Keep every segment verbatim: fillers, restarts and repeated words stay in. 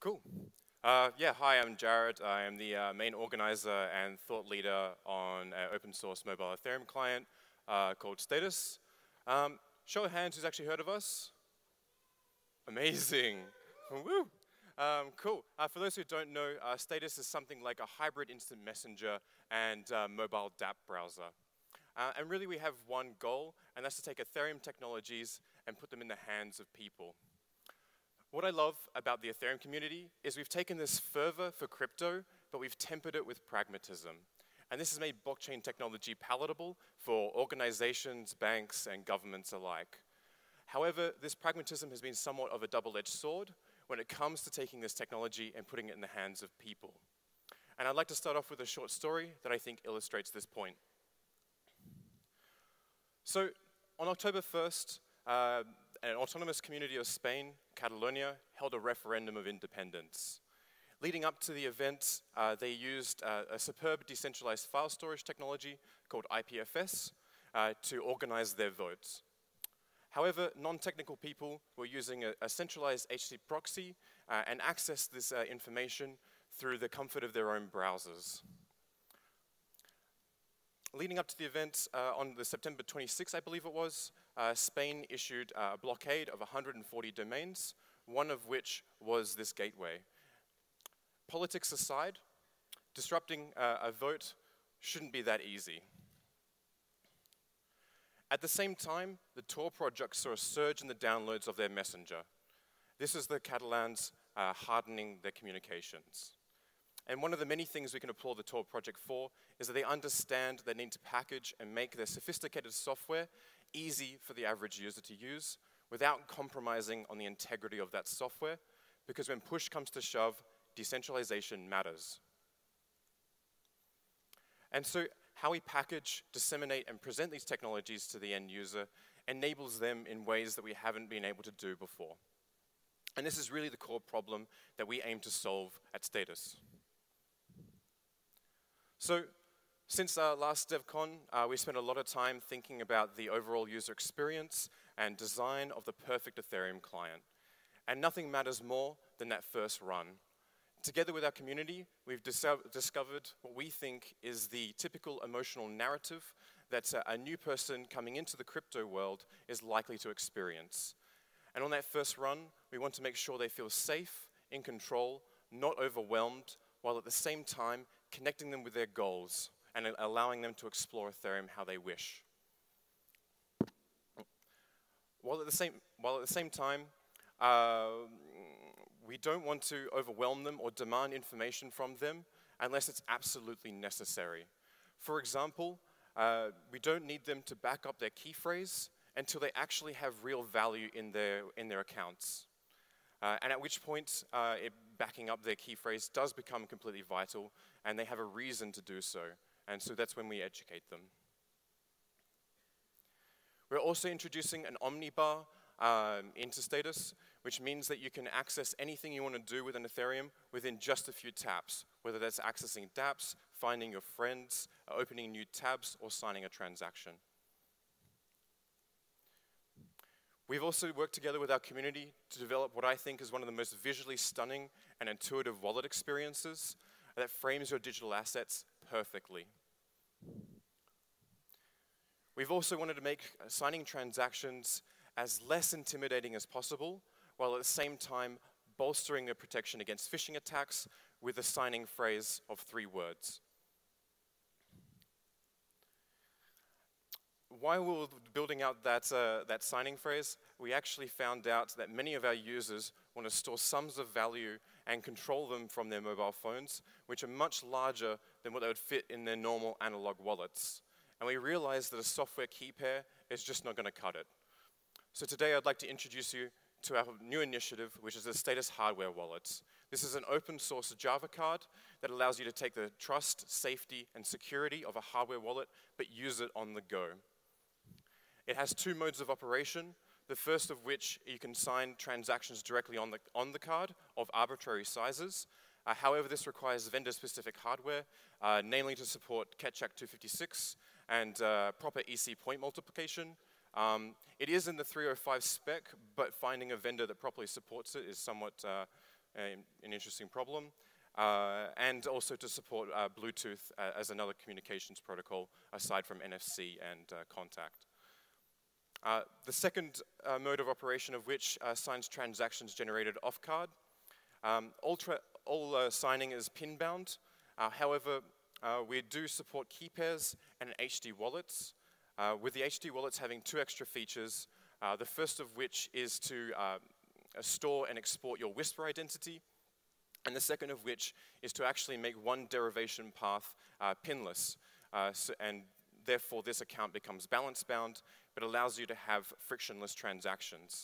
Cool. Uh, yeah, hi, I'm Jared. I am the uh, main organizer and thought leader on an open source mobile Ethereum client uh, called Status. Um, show of hands, who's actually heard of us? Amazing. Woo. Um, cool. Uh, for those who don't know, uh, Status is something like a hybrid instant messenger and uh, mobile dApp browser. Uh, and really we have one goal, and that's to take Ethereum technologies and put them in the hands of people. What I love about the Ethereum community is we've taken this fervor for crypto, but we've tempered it with pragmatism. And this has made blockchain technology palatable for organizations, banks, and governments alike. However, this pragmatism has been somewhat of a double-edged sword when it comes to taking this technology and putting it in the hands of people. And I'd like to start off with a short story that I think illustrates this point. So, on October first, uh, an autonomous community of Spain, Catalonia, held a referendum of independence. Leading up to the event, uh, they used uh, a superb decentralized file storage technology called I P F S uh, to organize their votes. However, non-technical people were using a, a centralized H T T P proxy uh, and accessed this uh, information through the comfort of their own browsers. Leading up to the event, uh, on the September twenty-sixth, I believe it was, uh, Spain issued a blockade of one hundred forty domains, one of which was this gateway. Politics aside, disrupting uh, a vote shouldn't be that easy. At the same time, the Tor project saw a surge in the downloads of their messenger. This is the Catalans uh, hardening their communications. And one of the many things we can applaud the Tor project for is that they understand they need to package and make their sophisticated software easy for the average user to use without compromising on the integrity of that software, because when push comes to shove, decentralization matters. And so how we package, disseminate, and present these technologies to the end user enables them in ways that we haven't been able to do before. And this is really the core problem that we aim to solve at Status. So, since our last DevCon, uh, we spent a lot of time thinking about the overall user experience and design of the perfect Ethereum client. And nothing matters more than that first run. Together with our community, we've dis discovered what we think is the typical emotional narrative that uh, a new person coming into the crypto world is likely to experience. And on that first run, we want to make sure they feel safe, in control, not overwhelmed, while at the same time connecting them with their goals and allowing them to explore Ethereum how they wish. While at the same, while at the same time, uh, we don't want to overwhelm them or demand information from them unless it's absolutely necessary. For example, uh, we don't need them to back up their key phrase until they actually have real value in their, in their accounts. Uh, and at which point, uh, it, backing up their key phrase does become completely vital, and they have a reason to do so. And so that's when we educate them. We're also introducing an omnibar um, into Status, which means that you can access anything you want to do within Ethereum within just a few taps, whether that's accessing dApps, finding your friends, opening new tabs, or signing a transaction. We've also worked together with our community to develop what I think is one of the most visually stunning and intuitive wallet experiences that frames your digital assets perfectly. We've also wanted to make signing transactions as less intimidating as possible, while at the same time bolstering their protection against phishing attacks with a signing phrase of three words. While we were building out that, uh, that signing phrase, we actually found out that many of our users want to store sums of value and control them from their mobile phones, which are much larger than what they would fit in their normal analog wallets. And we realized that a software key pair is just not going to cut it. So today I'd like to introduce you to our new initiative, which is the Status Hardware Wallet. This is an open source Java card that allows you to take the trust, safety, and security of a hardware wallet, but use it on the go. It has two modes of operation, the first of which you can sign transactions directly on the, on the card of arbitrary sizes. Uh, however, this requires vendor-specific hardware, uh, namely to support Keccak two fifty-six and uh, proper E C point multiplication. Um, it is in the three oh five spec, but finding a vendor that properly supports it is somewhat, uh, an, an interesting problem, uh, and also to support uh, Bluetooth uh, as another communications protocol aside from N F C and uh, contact. Uh, the second uh, mode of operation of which uh, signs transactions generated off-card. Um, all all uh, signing is pin-bound. Uh, however, uh, we do support key pairs and H D wallets, uh, with the H D wallets having two extra features, uh, the first of which is to uh, store and export your Whisper identity, and the second of which is to actually make one derivation path uh, pinless, uh, so, and therefore this account becomes balance-bound, but allows you to have frictionless transactions.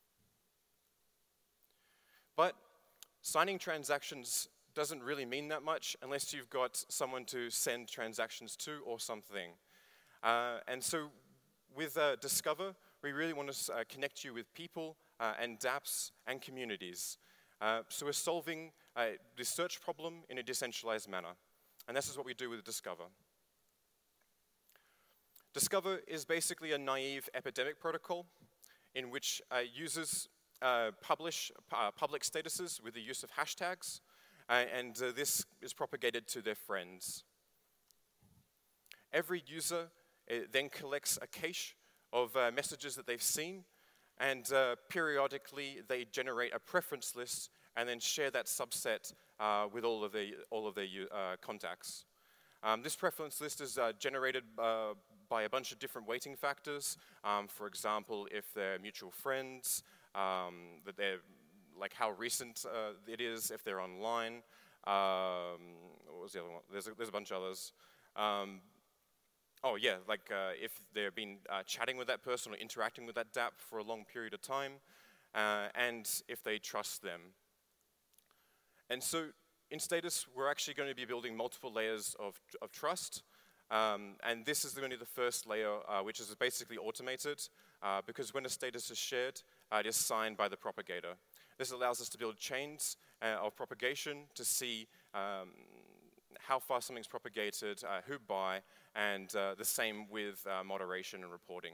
But signing transactions doesn't really mean that much unless you've got someone to send transactions to or something. Uh, and so with uh, Discover, we really want to uh, connect you with people uh, and dApps and communities. Uh, so we're solving uh, the search problem in a decentralized manner. And this is what we do with Discover. Discover is basically a naive epidemic protocol in which uh, users uh, publish uh, public statuses with the use of hashtags, uh, and uh, this is propagated to their friends. Every user uh, then collects a cache of uh, messages that they've seen, and uh, periodically they generate a preference list and then share that subset uh, with all of their, all of their uh, contacts. Um, this preference list is uh, generated uh, by a bunch of different weighting factors. Um, for example, if they're mutual friends, um, that they're like how recent uh, it is, if they're online. Um, what was the other one? There's a, there's a bunch of others. Um, oh yeah, like uh, if they've been uh, chatting with that person or interacting with that dApp for a long period of time, uh, and if they trust them. And so in Status, we're actually going to be building multiple layers of, of trust. Um, and this is going to be the first layer, uh, which is basically automated, uh, because when a status is shared, uh, it is signed by the propagator. This allows us to build chains uh, of propagation to see um, how fast something's propagated, uh, who by, and uh, the same with uh, moderation and reporting.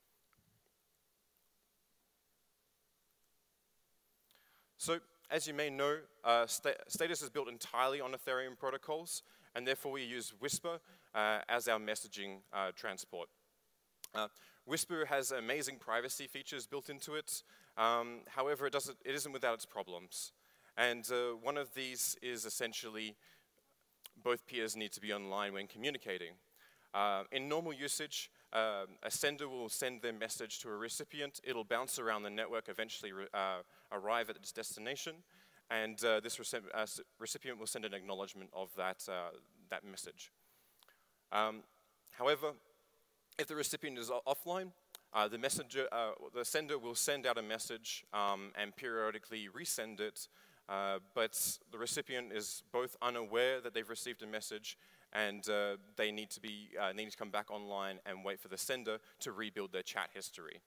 So, as you may know, uh, sta Status is built entirely on Ethereum protocols, and therefore we use Whisper uh, as our messaging uh, transport. Uh, Whisper has amazing privacy features built into it. Um, however, it, doesn't, it isn't without its problems. And uh, one of these is essentially both peers need to be online when communicating. Uh, in normal usage, uh, a sender will send their message to a recipient. It'll bounce around the network, eventually uh, arrive at its destination, and uh, this reci uh, recipient will send an acknowledgement of that, uh, that message. Um, however, if the recipient is offline, uh, the, messenger, uh, the sender will send out a message um, and periodically resend it, uh, but the recipient is both unaware that they've received a message, and uh, they need to be uh, need to come back online and wait for the sender to rebuild their chat history.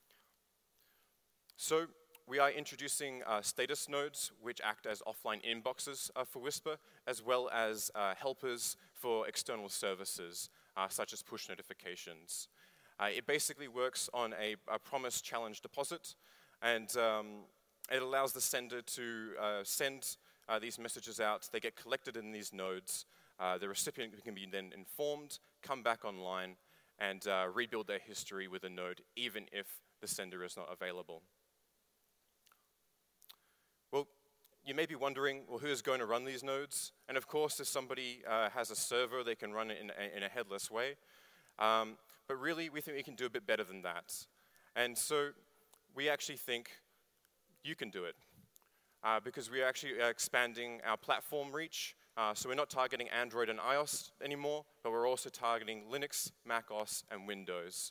So we are introducing uh, status nodes, which act as offline inboxes uh, for Whisper, as well as uh, helpers for external services, uh, such as push notifications. Uh, it basically works on a, a promise challenge deposit, and um, it allows the sender to uh, send uh, these messages out. They get collected in these nodes. Uh, the recipient can be then informed, come back online, and uh, rebuild their history with a node, even if the sender is not available. Well, you may be wondering, well, who is going to run these nodes? And of course, if somebody uh, has a server, they can run it in a, in a headless way. Um, but really, we think we can do a bit better than that. And so we actually think you can do it, uh, because we are actually uh, expanding our platform reach. Uh, so we're not targeting Android and iOS anymore, but we're also targeting Linux, macOS, and Windows.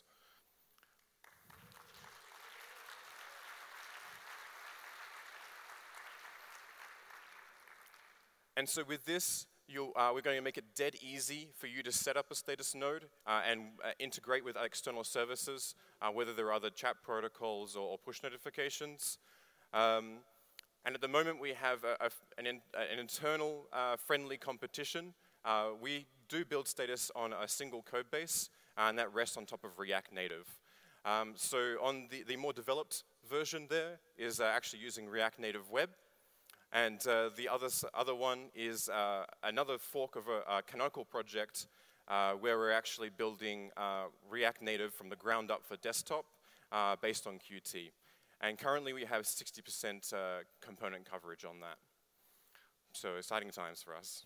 And so with this, you'll, uh, we're going to make it dead easy for you to set up a status node uh, and uh, integrate with external services, uh, whether there are other chat protocols or, or push notifications. Um, And at the moment, we have a, a, an, in, an internal uh, friendly competition. Uh, we do build Status on a single code base, uh, and that rests on top of React Native. Um, so on the, the more developed version there is uh, actually using React Native Web. And uh, the other, other one is uh, another fork of a, a Canonical project uh, where we're actually building uh, React Native from the ground up for desktop uh, based on Qt. And currently we have sixty percent uh, component coverage on that. So exciting times for us.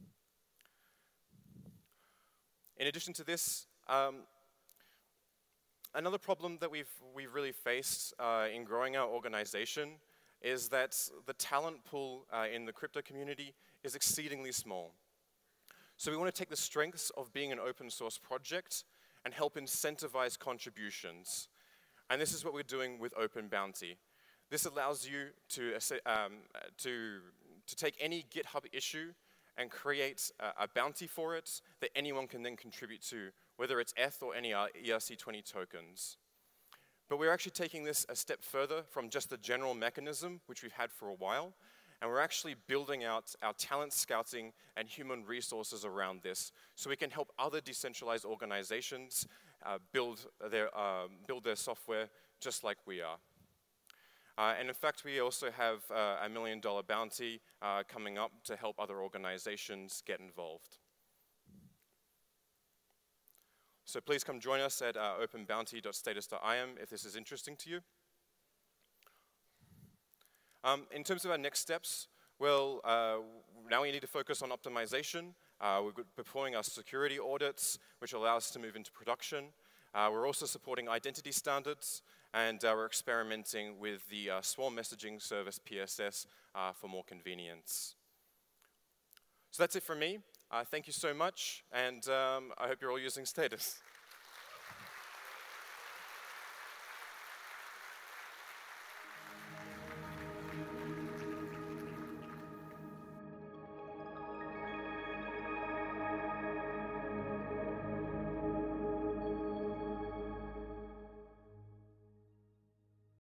In addition to this, um, another problem that we've, we've really faced uh, in growing our organization is that the talent pool uh, in the crypto community is exceedingly small. So we want to take the strengths of being an open source project and help incentivize contributions. And this is what we're doing with Open Bounty. This allows you to, um, to, to take any GitHub issue and create a, a bounty for it that anyone can then contribute to, whether it's E T H or any E R C twenty tokens. But we're actually taking this a step further from just the general mechanism, which we've had for a while, and we're actually building out our talent scouting and human resources around this so we can help other decentralized organizations uh, build, their, um, build their software just like we are. Uh, and in fact, we also have uh, a million dollar bounty uh, coming up to help other organizations get involved. So please come join us at uh, open bounty dot status dot i m if this is interesting to you. Um, in terms of our next steps, well, uh, now we need to focus on optimization. Uh, we're deploying our security audits, which allow us to move into production. Uh, we're also supporting identity standards, and uh, we're experimenting with the uh, Swarm messaging service, P S S, uh, for more convenience. So that's it from me. Uh, thank you so much, and um, I hope you're all using Status.